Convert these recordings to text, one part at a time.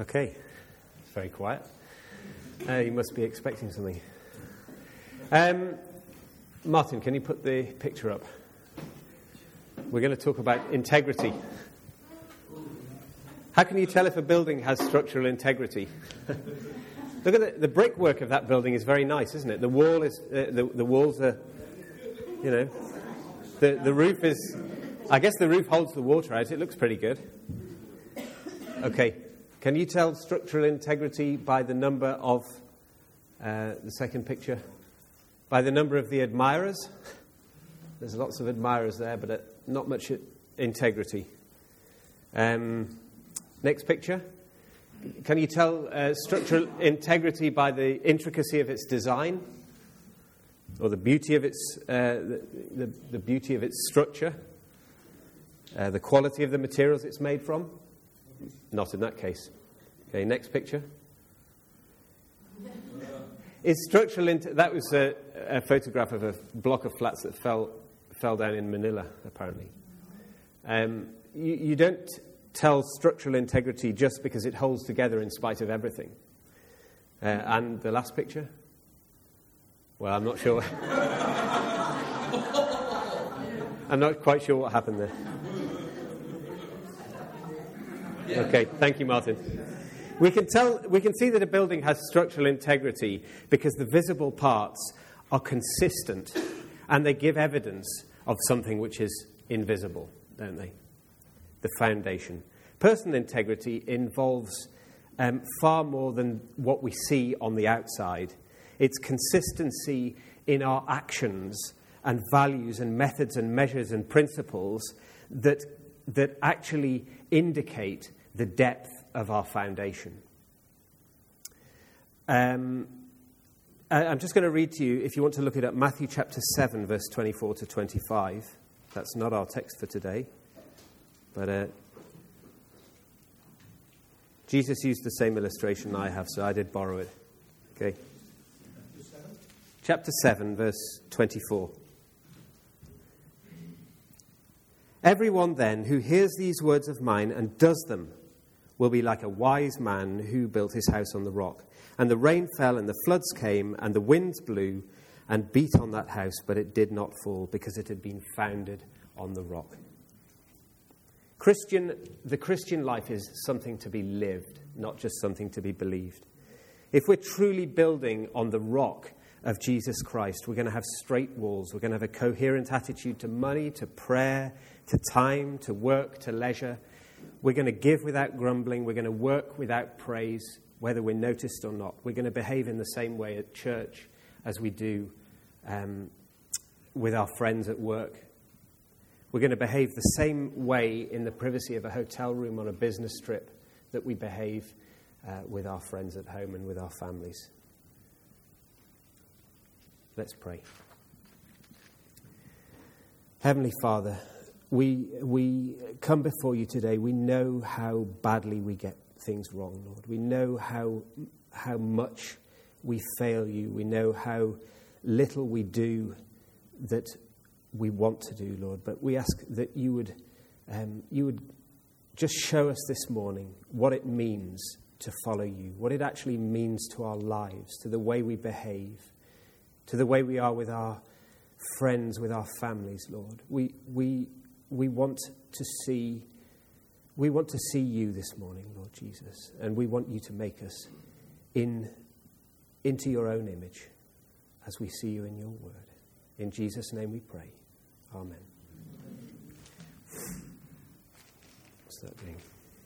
Okay, it's very quiet. You must be expecting something. Martin, can you put the picture up? We're going to talk about integrity. How can you tell if a building has structural integrity? Look at the brickwork of that building is very nice, isn't it? The wall is the walls are, you know, the roof is. I guess the roof holds the water out. It looks pretty good. Okay, can you tell structural integrity by the number of the second picture? By the number of the admirers? There's lots of admirers there, but not much integrity. Next picture. Can you tell structural integrity by the intricacy of its design, or the beauty of its the beauty of its structure, the quality of the materials it's made from? Not in that case. Okay, next picture. Is structural that was a photograph of a block of flats that fell down in Manila, apparently. You don't tell structural integrity just because it holds together in spite of everything. And the last picture? Well, I'm not sure. I'm not quite sure what happened there. Okay, thank you, Martin. We can see that a building has structural integrity because the visible parts are consistent and they give evidence of something which is invisible, don't they? The foundation. Personal integrity involves far more than what we see on the outside. It's consistency in our actions and values and methods and measures and principles that actually indicate the depth of our foundation. I'm just going to read to you, if you want to look it up, Matthew chapter 7, verse 24 to 25. That's not our text for today. But Jesus used the same illustration I have, so I did borrow it. Okay. Chapter 7, verse 24. Everyone then who hears these words of mine and does them will be like a wise man who built his house on the rock. And the rain fell, and the floods came, and the winds blew and beat on that house, but it did not fall, because it had been founded on the rock. The Christian life is something to be lived, not just something to be believed. If we're truly building on the rock of Jesus Christ, we're going to have straight walls. We're going to have a coherent attitude to money, to prayer, to time, to work, to leisure. We're going to give without grumbling. We're going to work without praise, whether we're noticed or not. We're going to behave in the same way at church as we do with our friends at work. We're going to behave the same way in the privacy of a hotel room on a business trip that we behave with our friends at home and with our families. Let's pray. Heavenly Father, we come before you today. We know how badly we get things wrong, Lord. We know how much we fail you. We know how little we do that we want to do, Lord. But we ask that you would just show us this morning what it means to follow you, what it actually means to our lives, to the way we behave, to the way we are with our friends, with our families, Lord. We want to see you this morning, Lord Jesus, and we want you to make us into your own image as we see you in your word. In Jesus' name we pray. Amen. What's that doing?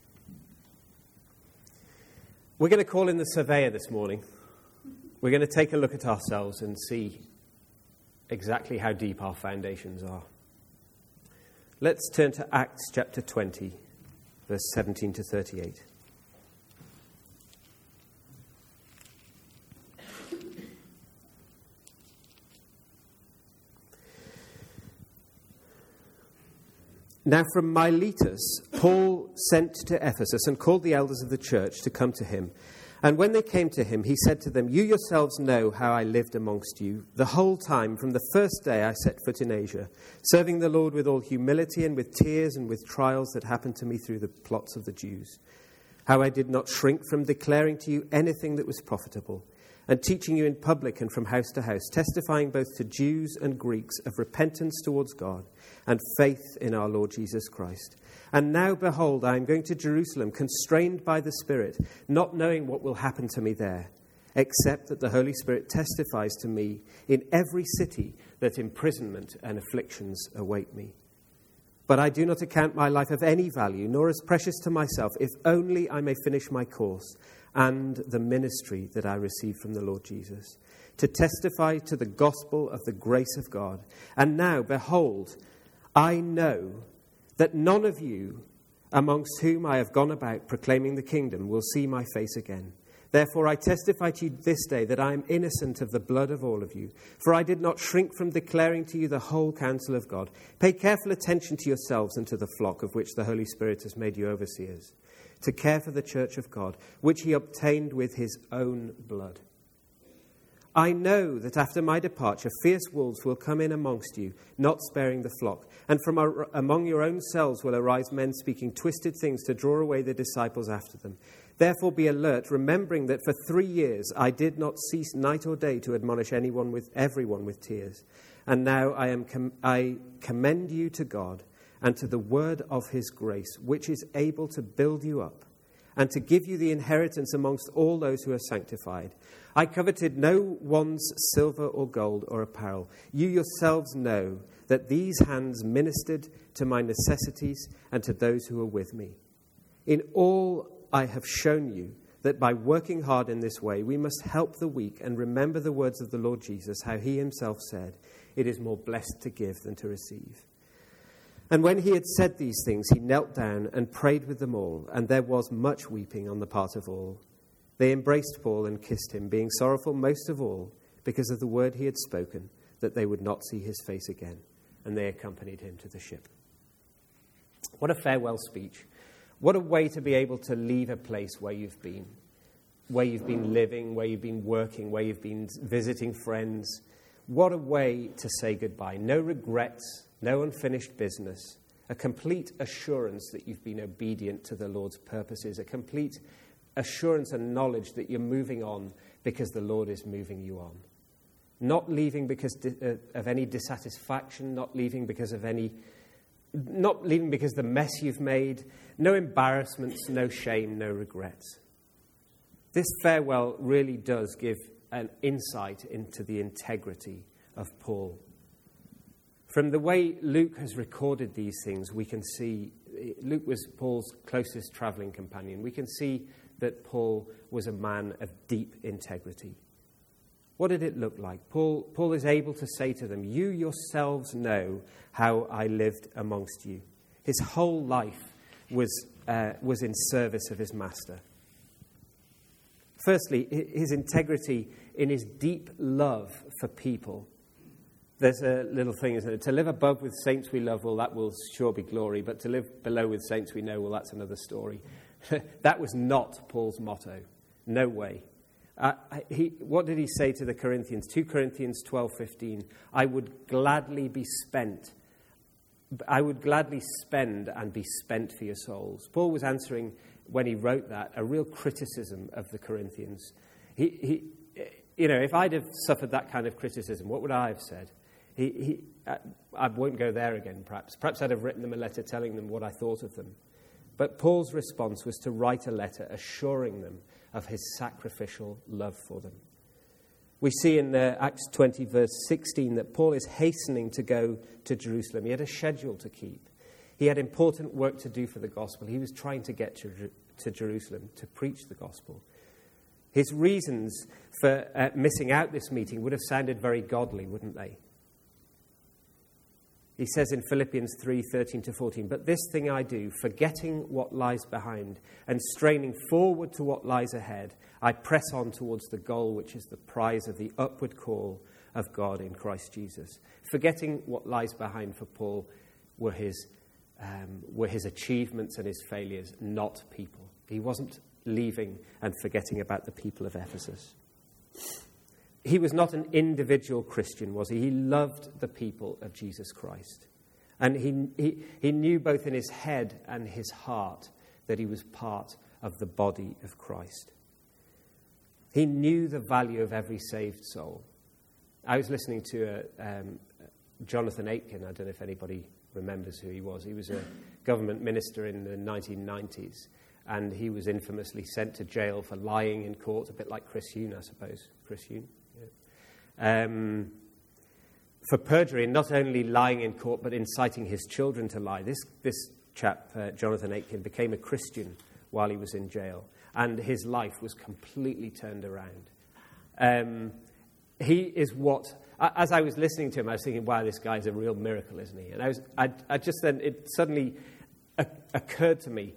We're going to call in the surveyor this morning. We're going to take a look at ourselves and see exactly how deep our foundations are. Let's turn to Acts chapter 20, verse 17 to 38. Now from Miletus, Paul sent to Ephesus and called the elders of the church to come to him. And when they came to him, he said to them, "You yourselves know how I lived amongst you the whole time from the first day I set foot in Asia, serving the Lord with all humility and with tears and with trials that happened to me through the plots of the Jews. how I did not shrink from declaring to you anything that was profitable, and teaching you in public and from house to house, testifying both to Jews and Greeks of repentance towards God and faith in our Lord Jesus Christ. And now, behold, I am going to Jerusalem, constrained by the Spirit, not knowing what will happen to me there, except that the Holy Spirit testifies to me in every city that imprisonment and afflictions await me. But I do not account my life of any value, nor as precious to myself, if only I may finish my course and the ministry that I received from the Lord Jesus, to testify to the gospel of the grace of God. And now, behold, I know that none of you amongst whom I have gone about proclaiming the kingdom will see my face again. Therefore I testify to you this day that I am innocent of the blood of all of you, for I did not shrink from declaring to you the whole counsel of God. Pay careful attention to yourselves and to the flock of which the Holy Spirit has made you overseers, to care for the church of God, which he obtained with his own blood. I know that after my departure, fierce wolves will come in amongst you, not sparing the flock. And from among your own selves will arise men speaking twisted things to draw away the disciples after them. Therefore be alert, remembering that for 3 years I did not cease night or day to admonish everyone with tears. And now I commend you to God and to the word of his grace, which is able to build you up and to give you the inheritance amongst all those who are sanctified. I coveted no one's silver or gold or apparel. You yourselves know that these hands ministered to my necessities and to those who are with me. In all I have shown you that by working hard in this way, we must help the weak and remember the words of the Lord Jesus, how he himself said, "It is more blessed to give than to receive." And when he had said these things, he knelt down and prayed with them all, and there was much weeping on the part of all. They embraced Paul and kissed him, being sorrowful most of all because of the word he had spoken, that they would not see his face again. And they accompanied him to the ship. What a farewell speech. What a way to be able to leave a place where you've been living, where you've been working, where you've been visiting friends. What a way to say goodbye. No regrets, no unfinished business, a complete assurance that you've been obedient to the Lord's purposes, a complete assurance and knowledge that you're moving on because the Lord is moving you on. Not leaving because of any dissatisfaction, not leaving because the mess you've made, no embarrassments, no shame, no regrets. This farewell really does give an insight into the integrity of Paul. From the way Luke has recorded these things, we can see Luke was Paul's closest traveling companion. We can see that Paul was a man of deep integrity. What did it look like? Paul is able to say to them, "You yourselves know how I lived amongst you." His whole life was in service of his master. Firstly, his integrity in his deep love for people. There's a little thing, isn't it? To live above with saints we love, well, that will sure be glory. But to live below with saints we know, well, that's another story. That was not Paul's motto. No way. What did he say to the Corinthians? 2 Corinthians 12:15. I would gladly spend and be spent for your souls. Paul was answering, when he wrote that, a real criticism of the Corinthians. If I'd have suffered that kind of criticism, what would I have said? I won't go there again, perhaps. Perhaps I'd have written them a letter telling them what I thought of them. But Paul's response was to write a letter assuring them of his sacrificial love for them. We see in Acts 20, verse 16, that Paul is hastening to go to Jerusalem. He had a schedule to keep. He had important work to do for the gospel. He was trying to get to Jerusalem to preach the gospel. His reasons for missing out this meeting would have sounded very godly, wouldn't they? He says in Philippians 3:13-14, "But this thing I do, forgetting what lies behind and straining forward to what lies ahead, I press on towards the goal, which is the prize of the upward call of God in Christ Jesus." Forgetting what lies behind for Paul were his achievements and his failures, not people. He wasn't leaving and forgetting about the people of Ephesus. He was not an individual Christian, was he? He loved the people of Jesus Christ. And he knew both in his head and his heart that he was part of the body of Christ. He knew the value of every saved soul. I was listening to Jonathan Aitken. I don't know if anybody remembers who he was. He was a government minister in the 1990s, and he was infamously sent to jail for lying in court, a bit like Chris Huhne, I suppose. Chris Huhne, yeah. For perjury, and not only lying in court, but inciting his children to lie. This chap, Jonathan Aitken, became a Christian while he was in jail, and his life was completely turned around. He is what, as I was listening to him, I was thinking, wow, this guy's a real miracle, isn't he? And I just then, it suddenly occurred to me,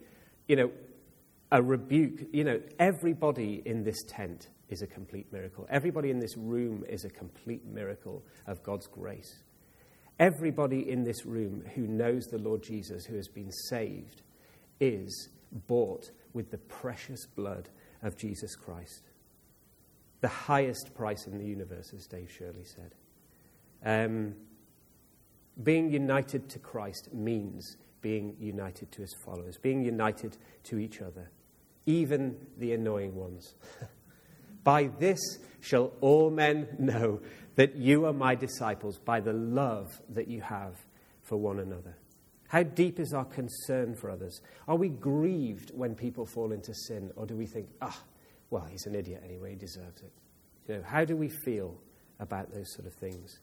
a rebuke. Everybody in this tent is a complete miracle. Everybody in this room is a complete miracle of God's grace. Everybody in this room who knows the Lord Jesus, who has been saved, is bought with the precious blood of Jesus Christ. The highest price in the universe, as Dave Shirley said. Being united to Christ means being united to his followers, being united to each other, even the annoying ones. By this shall all men know that you are my disciples, by the love that you have for one another. How deep is our concern for others? Are we grieved when people fall into sin, or do we think, well, he's an idiot anyway, he deserves it? How do we feel about those sort of things?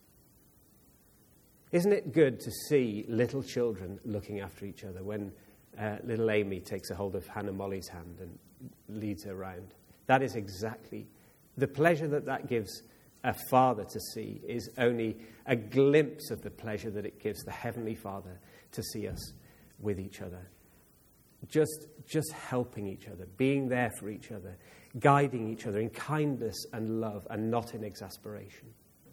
Isn't it good to see little children looking after each other when little Amy takes a hold of Hannah Molly's hand and leads her around? That is exactly the pleasure that gives a father to see is only a glimpse of the pleasure that it gives the Heavenly Father to see us with each other. Just helping each other, being there for each other, guiding each other in kindness and love and not in exasperation.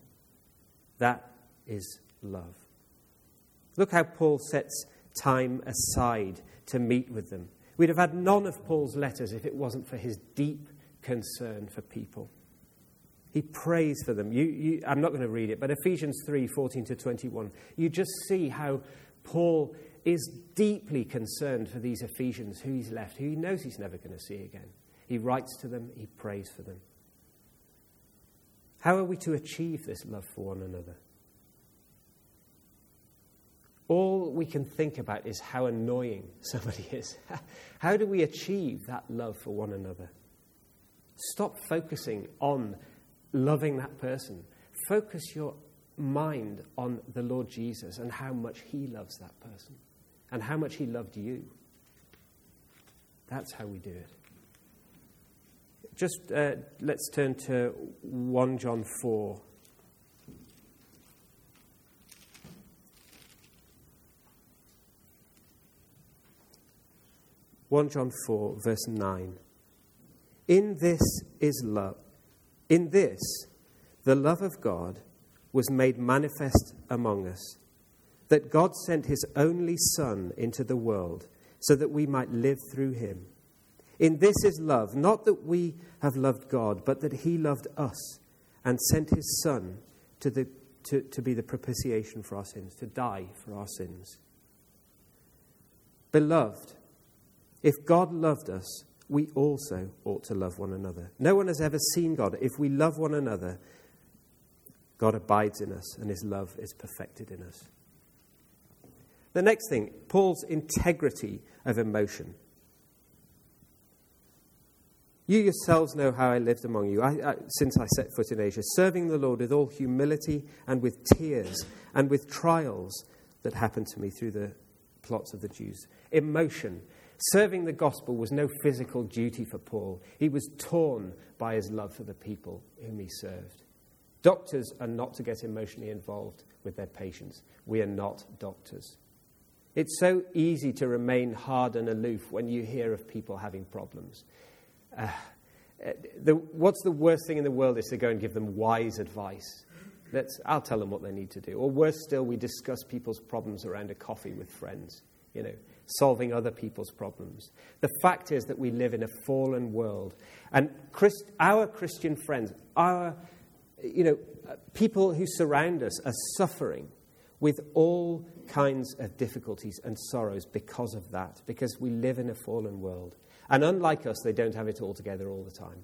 That is love. Look how Paul sets time aside to meet with them. We'd have had none of Paul's letters if it wasn't for his deep concern for people. He prays for them. I'm not going to read it, but Ephesians 3:14-21, you just see how Paul is deeply concerned for these Ephesians who he's left, who he knows he's never going to see again. He writes to them, he prays for them. How are we to achieve this love for one another? All we can think about is how annoying somebody is. How do we achieve that love for one another? Stop focusing on loving that person. Focus your mind on the Lord Jesus and how much he loves that person and how much he loved you. That's how we do it. Just let's turn to 1 John 4. John 4, verse 9. In this is love. In this, the love of God was made manifest among us, that God sent his only Son into the world so that we might live through him. In this is love, not that we have loved God, but that he loved us and sent his Son to be the propitiation for our sins, to die for our sins. Beloved, if God loved us, we also ought to love one another. No one has ever seen God. If we love one another, God abides in us and his love is perfected in us. The next thing, Paul's integrity of emotion. You yourselves know how I lived among you since I set foot in Asia, serving the Lord with all humility and with tears and with trials that happened to me through the plots of the Jews. Emotion. Serving the gospel was no physical duty for Paul. He was torn by his love for the people whom he served. Doctors are not to get emotionally involved with their patients. We are not doctors. It's so easy to remain hard and aloof when you hear of people having problems. What's the worst thing in the world is to go and give them wise advice. I'll tell them what they need to do. Or worse still, we discuss people's problems around a coffee with friends, solving other people's problems. The fact is that we live in a fallen world. And our Christian friends, people who surround us are suffering with all kinds of difficulties and sorrows because of that, because we live in a fallen world. And unlike us, they don't have it all together all the time.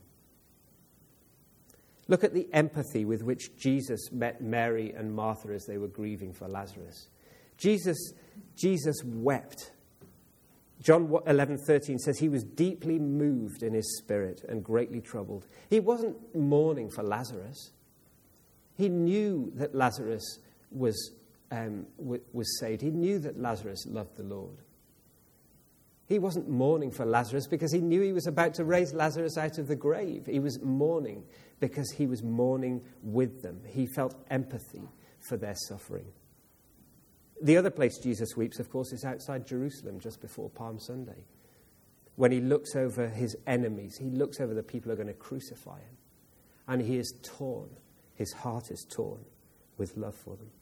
Look at the empathy with which Jesus met Mary and Martha as they were grieving for Lazarus. Jesus wept. John 11:13 says he was deeply moved in his spirit and greatly troubled. He wasn't mourning for Lazarus. He knew that Lazarus was saved. He knew that Lazarus loved the Lord. He wasn't mourning for Lazarus because he knew he was about to raise Lazarus out of the grave. He was mourning because he was mourning with them. He felt empathy for their suffering. The other place Jesus weeps, of course, is outside Jerusalem just before Palm Sunday. When he looks over his enemies, he looks over the people who are going to crucify him. And he is torn. His heart is torn with love for them.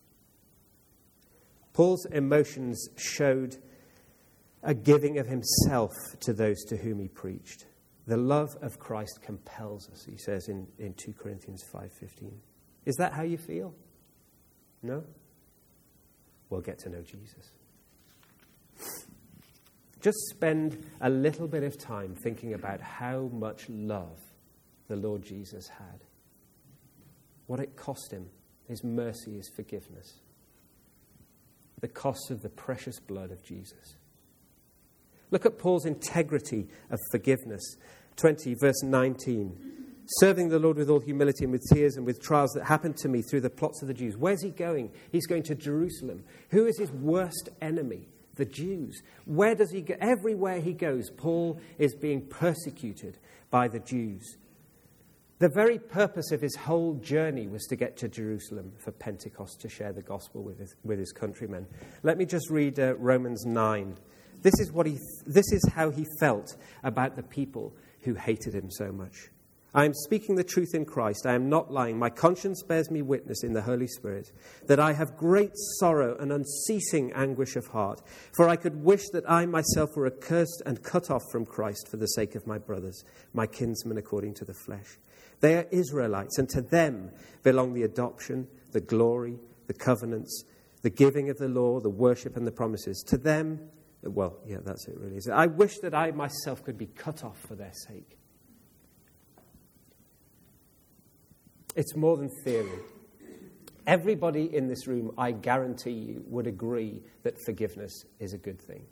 Paul's emotions showed a giving of himself to those to whom he preached. The love of Christ compels us, he says in 2 Corinthians 5:15. Is that how you feel? No? Well, get to know Jesus. Just spend a little bit of time thinking about how much love the Lord Jesus had. What it cost him, his mercy, his forgiveness. The cost of the precious blood of Jesus. Look at Paul's integrity of forgiveness. 20, verse 19. Serving the Lord with all humility and with tears and with trials that happened to me through the plots of the Jews. Where's he going? He's going to Jerusalem. Who is his worst enemy? The Jews. Where does he go? Everywhere he goes, Paul is being persecuted by the Jews. The very purpose of his whole journey was to get to Jerusalem for Pentecost, to share the gospel with his countrymen. Let me just read Romans 9. This is how he felt about the people who hated him so much. I am speaking the truth in Christ. I am not lying. My conscience bears me witness in the Holy Spirit that I have great sorrow and unceasing anguish of heart. For I could wish that I myself were accursed and cut off from Christ for the sake of my brothers, my kinsmen according to the flesh. They are Israelites, and to them belong the adoption, the glory, the covenants, the giving of the law, the worship and the promises. To them, well, yeah, that's it really. I wish that I myself could be cut off for their sake. It's more than theory. Everybody in this room, I guarantee you, would agree that forgiveness is a good thing.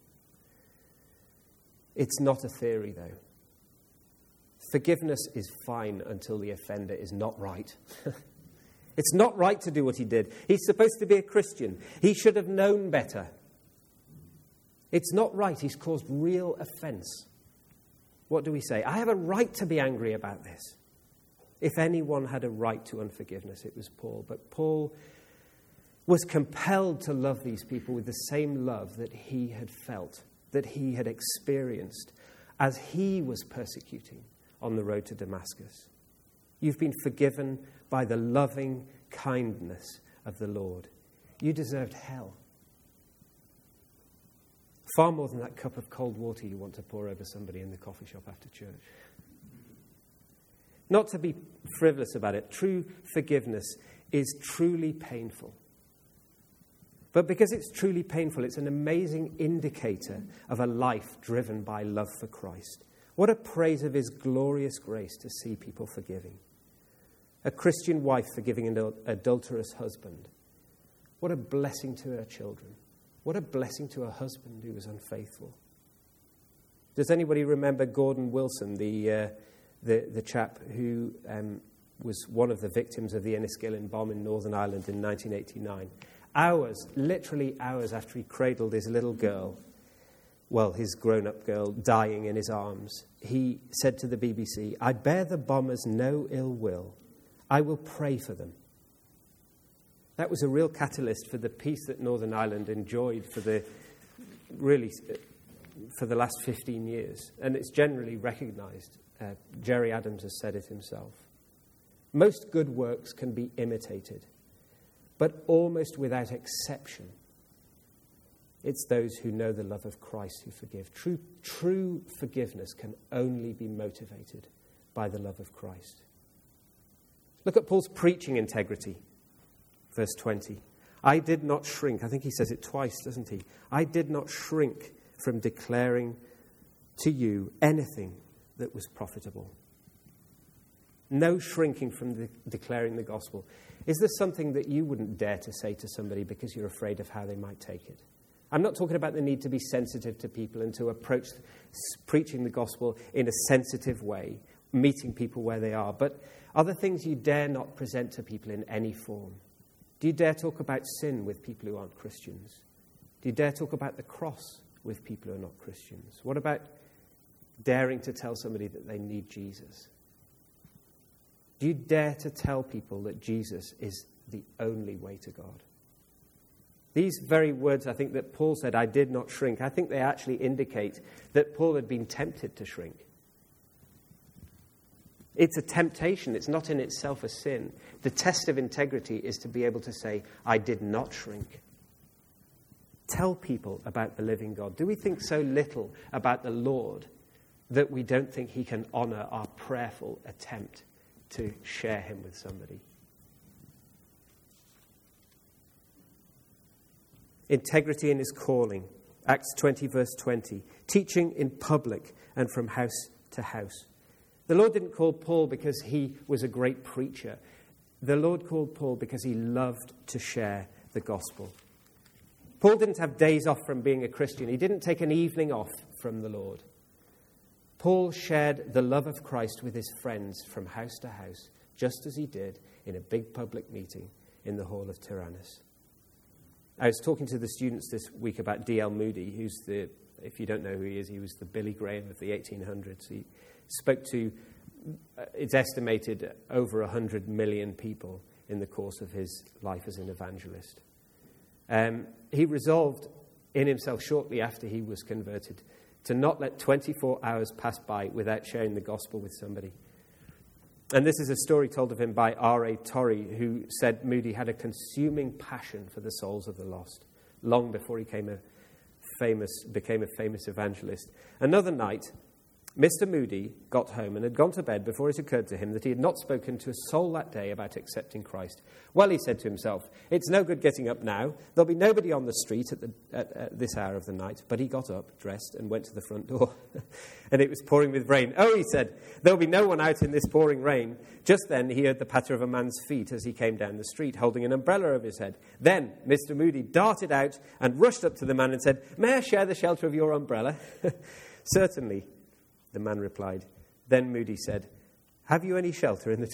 It's not a theory, though. Forgiveness is fine until the offender is not right. It's not right to do what he did. He's supposed to be a Christian. He should have known better. It's not right. He's caused real offense. What do we say? I have a right to be angry about this. If anyone had a right to unforgiveness, it was Paul. But Paul was compelled to love these people with the same love that he had felt, that he had experienced as he was persecuting on the road to Damascus. You've been forgiven by the loving kindness of the Lord. You deserved hell. Far more than that cup of cold water you want to pour over somebody in the coffee shop after church. Not to be frivolous about it, true forgiveness is truly painful. But because it's truly painful, it's an amazing indicator of a life driven by love for Christ. What a praise of his glorious grace to see people forgiving. A Christian wife forgiving an adulterous husband. What a blessing to her children. What a blessing to her husband who was unfaithful. Does anybody remember Gordon Wilson, the chap who was one of the victims of the Enniskillen bomb in Northern Ireland in 1989? Literally hours after he cradled his little girl, well, his grown-up girl, dying in his arms, he said to the BBC, "I bear the bombers no ill will. I will pray for them." That was a real catalyst for the peace that Northern Ireland enjoyed for the last 15 years. And it's generally recognised. Jerry Adams has said it himself. Most good works can be imitated, but almost without exception, it's those who know the love of Christ who forgive. True forgiveness can only be motivated by the love of Christ. Look at Paul's preaching integrity. Verse 20. I did not shrink. I think he says it twice, doesn't he? I did not shrink from declaring to you anything that was profitable. No shrinking from declaring the gospel. Is there something that you wouldn't dare to say to somebody because you're afraid of how they might take it? I'm not talking about the need to be sensitive to people and to approach preaching the gospel in a sensitive way, meeting people where they are, but are there things you dare not present to people in any form? Do you dare talk about sin with people who aren't Christians? Do you dare talk about the cross with people who are not Christians? What about daring to tell somebody that they need Jesus? Do you dare to tell people that Jesus is the only way to God? These very words, I think, that Paul said, I did not shrink, I think they actually indicate that Paul had been tempted to shrink. It's a temptation. It's not in itself a sin. The test of integrity is to be able to say, I did not shrink. Tell people about the living God. Do we think so little about the Lord that we don't think he can honor our prayerful attempt to share him with somebody? Integrity in his calling. Acts 20, verse 20. Teaching in public and from house to house. The Lord didn't call Paul because he was a great preacher. The Lord called Paul because he loved to share the gospel. Paul didn't have days off from being a Christian. He didn't take an evening off from the Lord. Paul shared the love of Christ with his friends from house to house, just as he did in a big public meeting in the hall of Tyrannus. I was talking to the students this week about D.L. Moody, who's if you don't know who he is, he was the Billy Graham of the 1800s. He spoke to, it's estimated, over 100 million people in the course of his life as an evangelist. He resolved in himself shortly after he was converted to not let 24 hours pass by without sharing the gospel with somebody. And this is a story told of him by R.A. Torrey, who said Moody had a consuming passion for the souls of the lost, long before he became a famous evangelist. Another night, Mr. Moody got home and had gone to bed before it occurred to him that he had not spoken to a soul that day about accepting Christ. Well, he said to himself, it's no good getting up now. There'll be nobody on the street at this hour of the night. But he got up, dressed, and went to the front door. And it was pouring with rain. Oh, he said, there'll be no one out in this pouring rain. Just then he heard the patter of a man's feet as he came down the street, holding an umbrella over his head. Then Mr. Moody darted out and rushed up to the man and said, may I share the shelter of your umbrella? Certainly, the man replied. Then Moody said, have you any shelter in the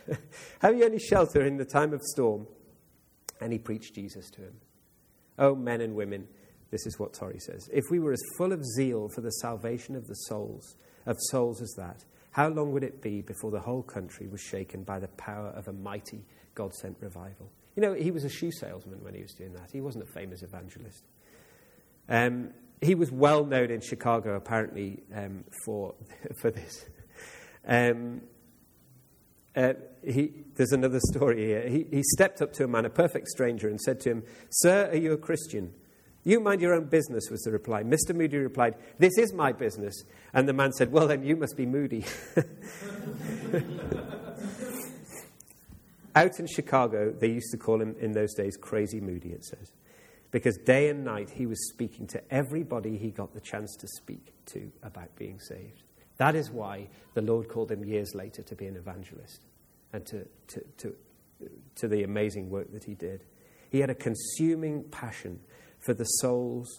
time of storm? And he preached Jesus to him. Oh, men and women, this is what Torrey says. If we were as full of zeal for the salvation of souls as that, how long would it be before the whole country was shaken by the power of a mighty God-sent revival? You know, he was a shoe salesman when he was doing that. He wasn't a famous evangelist. He was well known in Chicago, apparently, for this. There's another story here. He stepped up to a man, a perfect stranger, and said to him, "Sir, are you a Christian?" "You mind your own business," was the reply. Mr. Moody replied, "This is my business." And the man said, "Well, then you must be Moody." Out in Chicago, they used to call him, in those days, Crazy Moody, it says. Because day and night he was speaking to everybody he got the chance to speak to about being saved. That is why the Lord called him years later to be an evangelist and to the amazing work that he did. He had a consuming passion for souls.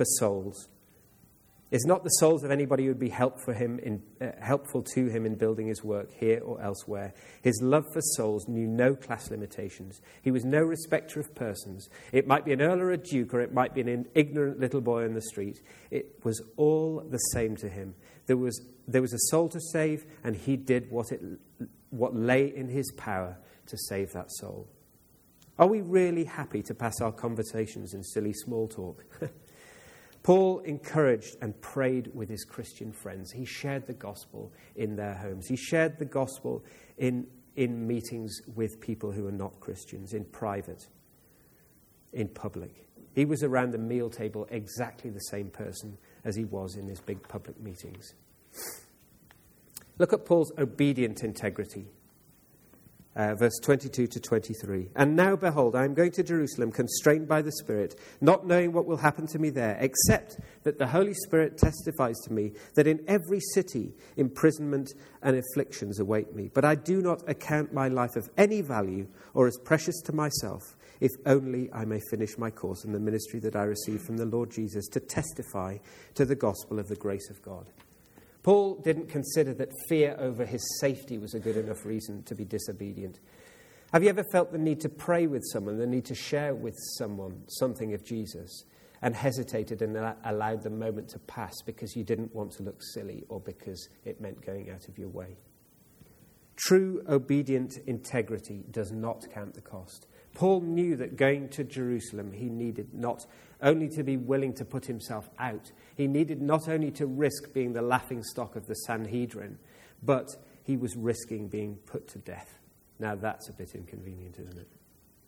It's not the souls of anybody who would be helpful to him in building his work here or elsewhere. His love for souls knew no class limitations. He was no respecter of persons. It might be an earl or a duke, or it might be an ignorant little boy on the street. It was all the same to him. There was a soul to save, and he did what lay in his power to save that soul. Are we really happy to pass our conversations in silly small talk? Paul encouraged and prayed with his Christian friends. He shared the gospel in their homes. He shared the gospel in meetings with people who are not Christians, in private, in public. He was around the meal table exactly the same person as he was in his big public meetings. Look at Paul's obedient integrity. verse 22 to 23. And now, behold, I am going to Jerusalem, constrained by the Spirit, not knowing what will happen to me there, except that the Holy Spirit testifies to me that in every city imprisonment and afflictions await me. But I do not account my life of any value or as precious to myself, if only I may finish my course in the ministry that I received from the Lord Jesus to testify to the gospel of the grace of God. Paul didn't consider that fear over his safety was a good enough reason to be disobedient. Have you ever felt the need to pray with someone, the need to share with someone something of Jesus, and hesitated and allowed the moment to pass because you didn't want to look silly or because it meant going out of your way? True obedient integrity does not count the cost. Paul knew that going to Jerusalem, he needed not only to be willing to put himself out, he needed not only to risk being the laughingstock of the Sanhedrin, but he was risking being put to death. Now that's a bit inconvenient, isn't it?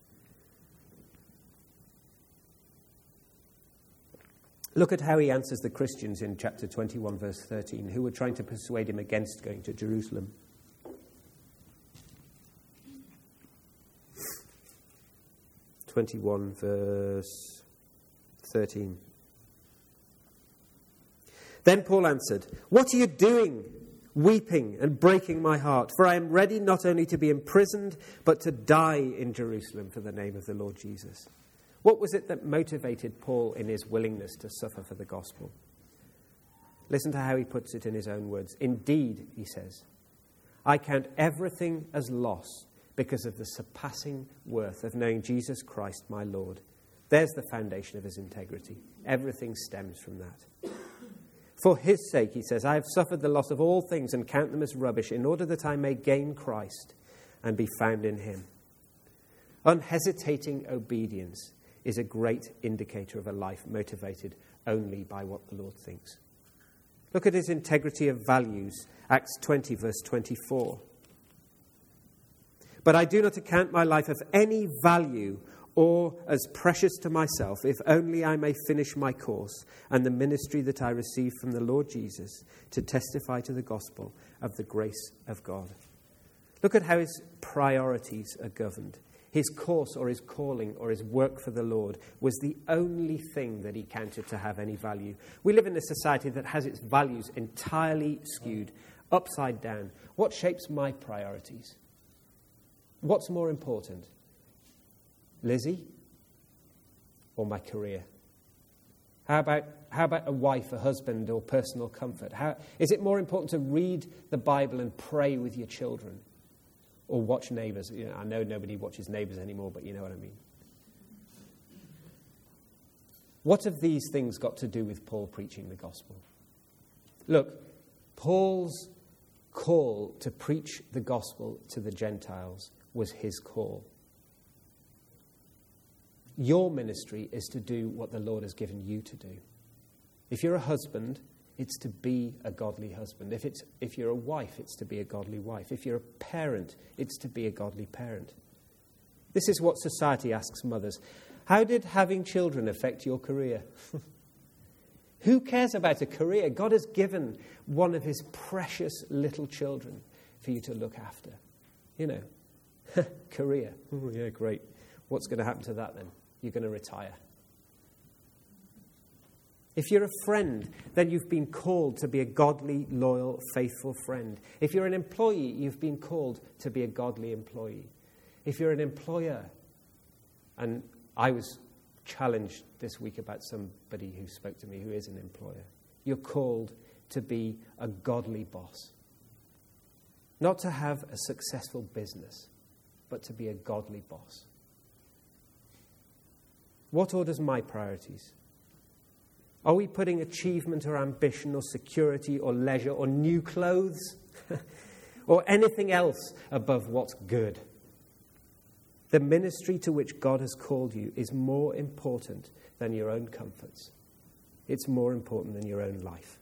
Look at how he answers the Christians in chapter 21, verse 13, who were trying to persuade him against going to Jerusalem. 21, verse 13. Then Paul answered, "What are you doing, weeping and breaking my heart? For I am ready not only to be imprisoned, but to die in Jerusalem for the name of the Lord Jesus." What was it that motivated Paul in his willingness to suffer for the gospel? Listen to how he puts it in his own words. "Indeed," he says, "I count everything as loss because of the surpassing worth of knowing Jesus Christ, my Lord." There's the foundation of his integrity. Everything stems from that. "For his sake," he says, "I have suffered the loss of all things and count them as rubbish in order that I may gain Christ and be found in him." Unhesitating obedience is a great indicator of a life motivated only by what the Lord thinks. Look at his integrity of values. Acts 20, verse 24. "But I do not account my life of any value or as precious to myself, if only I may finish my course and the ministry that I received from the Lord Jesus to testify to the gospel of the grace of God." Look at how his priorities are governed. His course or his calling or his work for the Lord was the only thing that he counted to have any value. We live in a society that has its values entirely skewed, upside down. What shapes my priorities? What's more important? Lizzie or my career? How about a wife, a husband, or personal comfort? Is it more important to read the Bible and pray with your children? Or watch Neighbours? You know, I know nobody watches Neighbours anymore, but you know what I mean. What have these things got to do with Paul preaching the gospel? Look, Paul's call to preach the gospel to the Gentiles was his call. Your ministry is to do what the Lord has given you to do. If you're a husband, it's to be a godly husband. If you're a wife, it's to be a godly wife. If you're a parent, it's to be a godly parent. This is what society asks mothers. How did having children affect your career? Who cares about a career? God has given one of his precious little children for you to look after. You know, career. Oh, yeah, great. What's going to happen to that then? You're going to retire. If you're a friend, then you've been called to be a godly, loyal, faithful friend. If you're an employee, you've been called to be a godly employee. If you're an employer, and I was challenged this week about somebody who spoke to me who is an employer, you're called to be a godly boss. Not to have a successful business, but to be a godly boss. What orders my priorities? Are we putting achievement or ambition or security or leisure or new clothes or anything else above what's good? The ministry to which God has called you is more important than your own comforts. It's more important than your own life.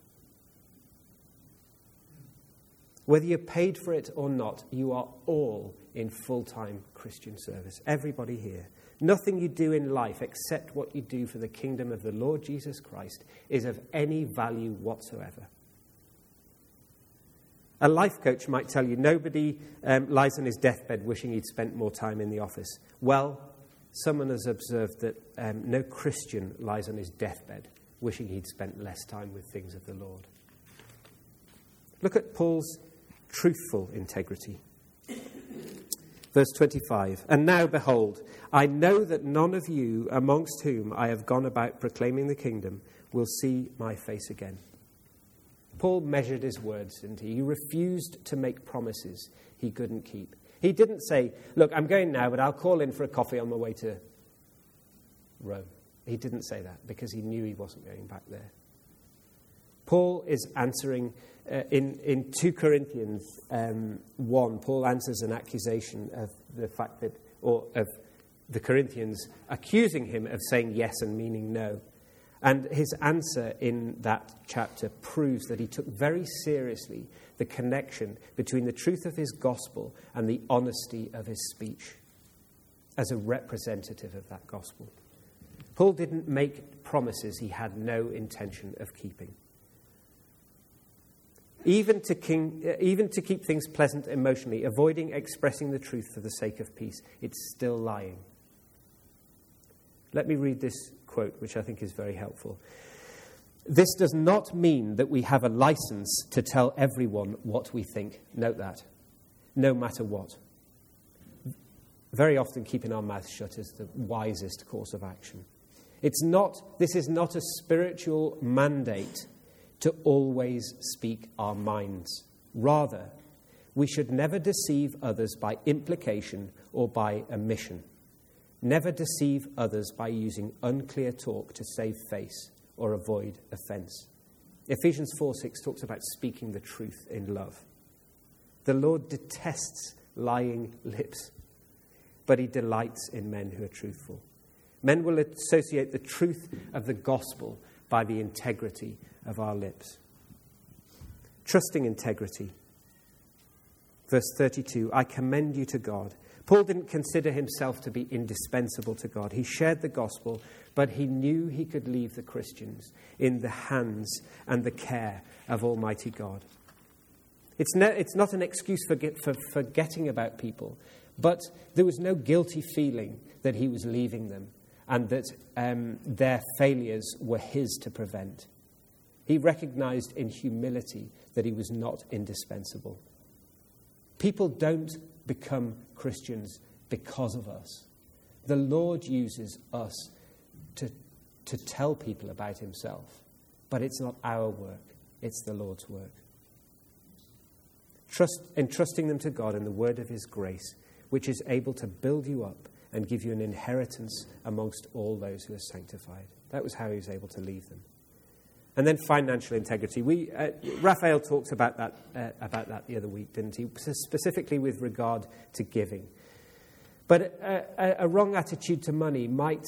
Whether you're paid for it or not, you are all in full-time Christian service. Everybody here. Nothing you do in life except what you do for the kingdom of the Lord Jesus Christ is of any value whatsoever. A life coach might tell you nobody lies on his deathbed wishing he'd spent more time in the office. Well, someone has observed that no Christian lies on his deathbed wishing he'd spent less time with things of the Lord. Look at Paul's truthful integrity. Verse 25, "And now, behold, I know that none of you amongst whom I have gone about proclaiming the kingdom will see my face again." Paul measured his words, didn't he? He refused to make promises he couldn't keep. He didn't say, "Look, I'm going now, but I'll call in for a coffee on my way to Rome." He didn't say that because he knew he wasn't going back there. Paul is answering, in 2 Corinthians 1, Paul answers an accusation of the fact that, or of the Corinthians accusing him of saying yes and meaning no. And his answer in that chapter proves that he took very seriously the connection between the truth of his gospel and the honesty of his speech as a representative of that gospel. Paul didn't make promises he had no intention of keeping. Even to keep things pleasant emotionally, avoiding expressing the truth for the sake of peace, it's still lying. Let me read this quote, which I think is very helpful. "This does not mean that we have a license to tell everyone what we think." Note that. No matter what. Very often keeping our mouths shut is the wisest course of action. This is not a spiritual mandate to always speak our minds. Rather, we should never deceive others by implication or by omission. Never deceive others by using unclear talk to save face or avoid offense. Ephesians 4:6 talks about speaking the truth in love. The Lord detests lying lips, but he delights in men who are truthful. Men will associate the truth of the gospel by the integrity of our lips. Trusting integrity. Verse 32, "I commend you to God." Paul didn't consider himself to be indispensable to God. He shared the gospel, but he knew he could leave the Christians in the hands and the care of Almighty God. It's not an excuse for forgetting about people, but there was no guilty feeling that he was leaving them and that their failures were his to prevent. He recognized in humility that he was not indispensable. People don't become Christians because of us. The Lord uses us to tell people about himself, but it's not our work, it's the Lord's work. Entrusting them to God and the word of his grace, which is able to build you up and give you an inheritance amongst all those who are sanctified. That was how he was able to leave them. And then financial integrity. Raphael talked about that the other week, didn't he? Specifically with regard to giving. But a wrong attitude to money might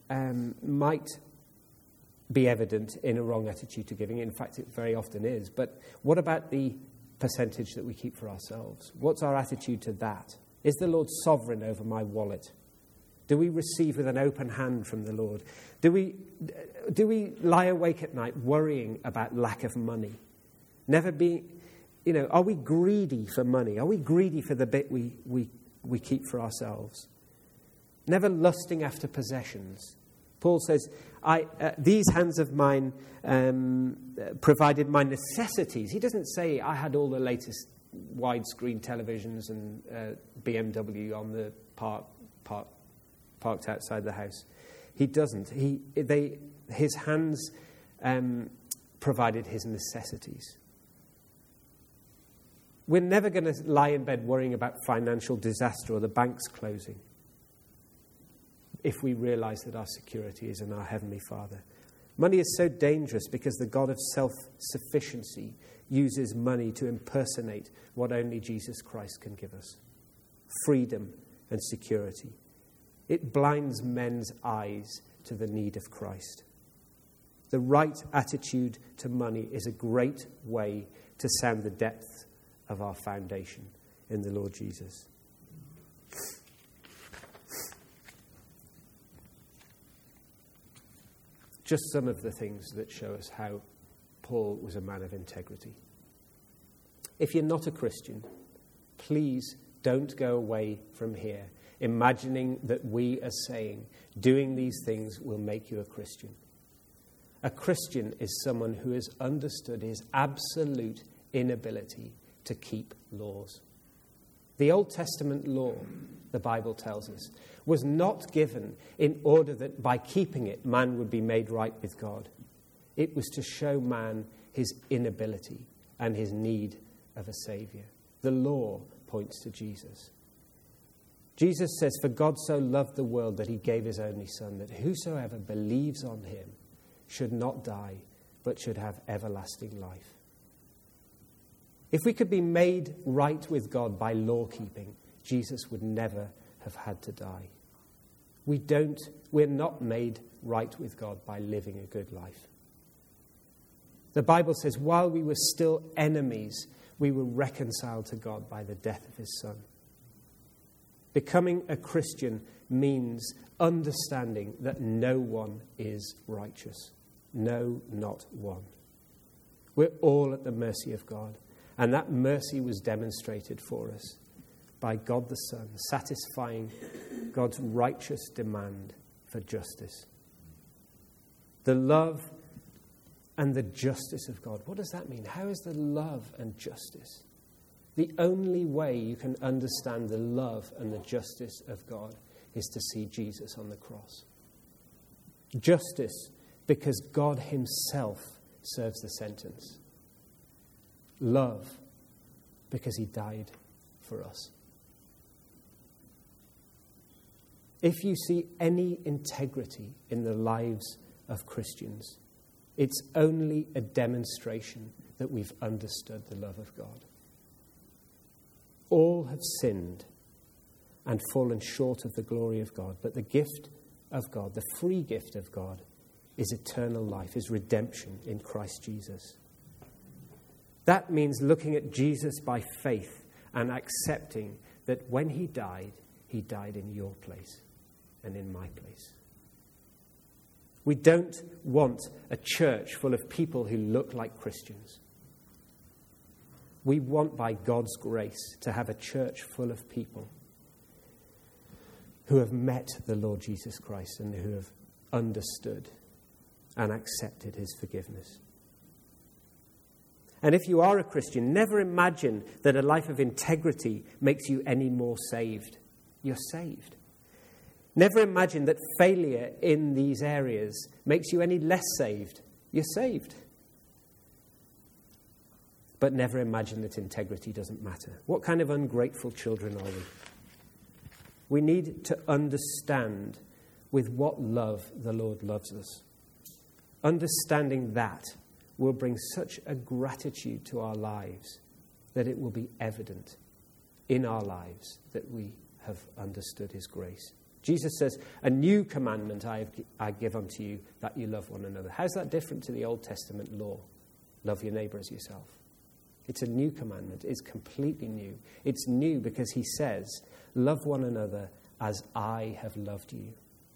be evident in a wrong attitude to giving. In fact, it very often is. But what about the percentage that we keep for ourselves? What's our attitude to that? Is the Lord sovereign over my wallet? Do we receive with an open hand from the Lord? Do we lie awake at night worrying about lack of money? Never be, are we greedy for money? Are we greedy for the bit we keep for ourselves? Never lusting after possessions. Paul says, these hands of mine provided my necessities. He doesn't say I had all the latest widescreen televisions and BMW on the parked outside the house. He doesn't. His hands provided his necessities. We're never going to lie in bed worrying about financial disaster or the banks closing if we realize that our security is in our Heavenly Father. Money is so dangerous because the God of self-sufficiency uses money to impersonate what only Jesus Christ can give us: freedom and security. It blinds men's eyes to the need of Christ. The right attitude to money is a great way to sound the depth of our foundation in the Lord Jesus. Just some of the things that show us how Paul was a man of integrity. If you're not a Christian, please don't go away from here imagining that we are saying doing these things will make you a Christian. A Christian is someone who has understood his absolute inability to keep laws. The Old Testament law, the Bible tells us, was not given in order that by keeping it, man would be made right with God. It was to show man his inability and his need of a Saviour. The law points to Jesus. Jesus says, "For God so loved the world that he gave his only Son, that whosoever believes on him should not die, but should have everlasting life." If we could be made right with God by law-keeping, Jesus would never have had to die. We're not made right with God by living a good life. The Bible says, while we were still enemies, we were reconciled to God by the death of his Son. Becoming a Christian means understanding that no one is righteous. No, not one. We're all at the mercy of God. And that mercy was demonstrated for us by God the Son, satisfying God's righteous demand for justice. The love and the justice of God. What does that mean? How is the love and justice? The only way you can understand the love and the justice of God is to see Jesus on the cross. Justice, because God himself serves the sentence. Love, because he died for us. If you see any integrity in the lives of Christians, it's only a demonstration that we've understood the love of God. All have sinned and fallen short of the glory of God, but the gift of God, the free gift of God, is eternal life, is redemption in Christ Jesus. That means looking at Jesus by faith and accepting that when he died in your place and in my place. We don't want a church full of people who look like Christians. We want, by God's grace, to have a church full of people who have met the Lord Jesus Christ and who have understood and accepted his forgiveness. And if you are a Christian, never imagine that a life of integrity makes you any more saved. You're saved. Never imagine that failure in these areas makes you any less saved. You're saved. But never imagine that integrity doesn't matter. What kind of ungrateful children are we? We need to understand with what love the Lord loves us. Understanding that will bring such a gratitude to our lives that it will be evident in our lives that we have understood his grace. Jesus says, "A new commandment I give unto you, that you love one another." How's that different to the Old Testament law? Love your neighbour as yourself. It's a new commandment. It's completely new. It's new because he says, "Love one another as I have loved you."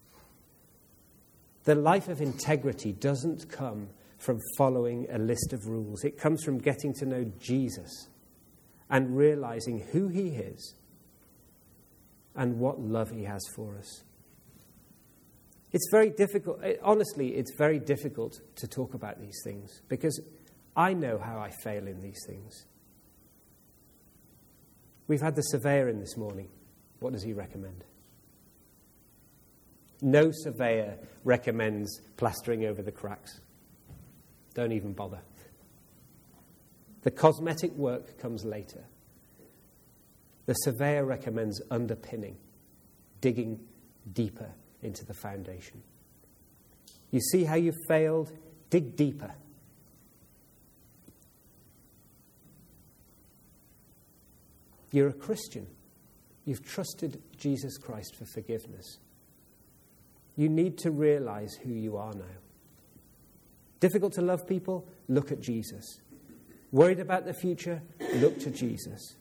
The life of integrity doesn't come from following a list of rules. It comes from getting to know Jesus and realizing who he is and what love he has for us. It's very difficult. Honestly, it's very difficult to talk about these things because I know how I fail in these things. We've had the surveyor in this morning. What does he recommend? No surveyor recommends plastering over the cracks. Don't even bother. The cosmetic work comes later. The surveyor recommends underpinning, digging deeper into the foundation. You see how you failed? Dig deeper. You're a Christian. You've trusted Jesus Christ for forgiveness. You need to realize who you are now. Difficult to love people? Look at Jesus. Worried about the future? Look to Jesus.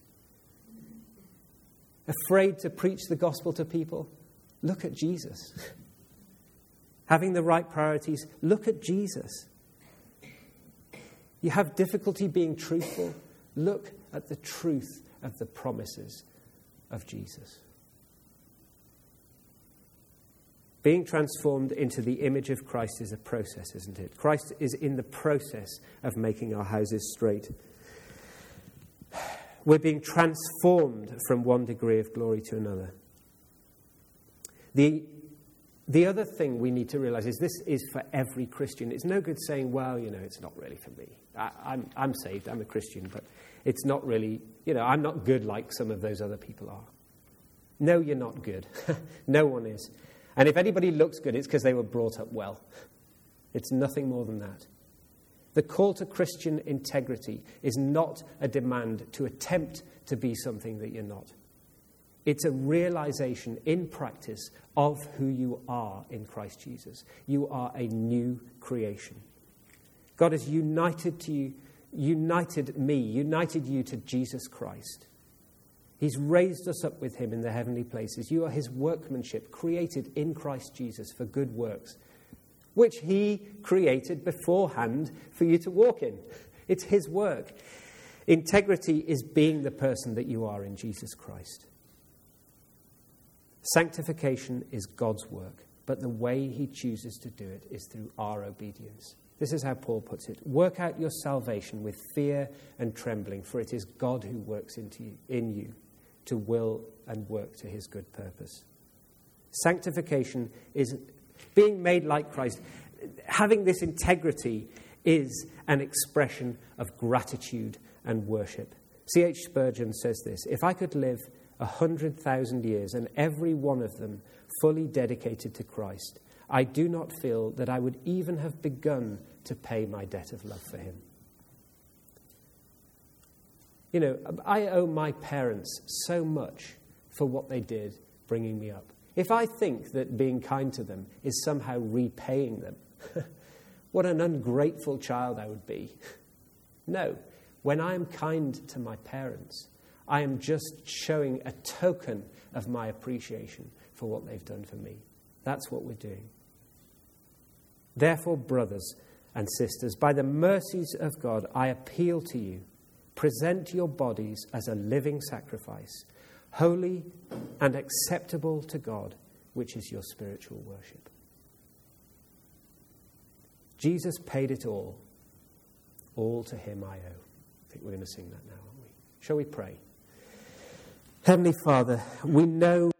Afraid to preach the gospel to people? Look at Jesus. Having the right priorities? Look at Jesus. You have difficulty being truthful? Look at the truth of the promises of Jesus. Being transformed into the image of Christ is a process, isn't it? Christ is in the process of making our houses straight. We're being transformed from one degree of glory to another. The other thing we need to realize is this is for every Christian. It's no good saying, well, it's not really for me. I'm saved, I'm a Christian, but it's not really, I'm not good like some of those other people are. No, you're not good. No one is. And if anybody looks good, it's because they were brought up well. It's nothing more than that. The call to Christian integrity is not a demand to attempt to be something that you're not. It's a realization in practice of who you are in Christ Jesus. You are a new creation. God has united you to Jesus Christ. He's raised us up with him in the heavenly places. You are his workmanship, created in Christ Jesus for good works, which he created beforehand for you to walk in. It's his work. Integrity is being the person that you are in Jesus Christ. Sanctification is God's work, but the way he chooses to do it is through our obedience. This is how Paul puts it. Work out your salvation with fear and trembling, for it is God who works in you to will and work to his good purpose. Sanctification is being made like Christ. Having this integrity is an expression of gratitude and worship. C.H. Spurgeon says this: if I could live 100,000 years and every one of them fully dedicated to Christ, I do not feel that I would even have begun to pay my debt of love for him. I owe my parents so much for what they did bringing me up. If I think that being kind to them is somehow repaying them, what an ungrateful child I would be. No, when I am kind to my parents, I am just showing a token of my appreciation for what they've done for me. That's what we're doing. Therefore, brothers and sisters, by the mercies of God, I appeal to you, present your bodies as a living sacrifice, holy and acceptable to God, which is your spiritual worship. Jesus paid it all. All to him I owe. I think we're going to sing that now, aren't we? Shall we pray? Heavenly Father, we know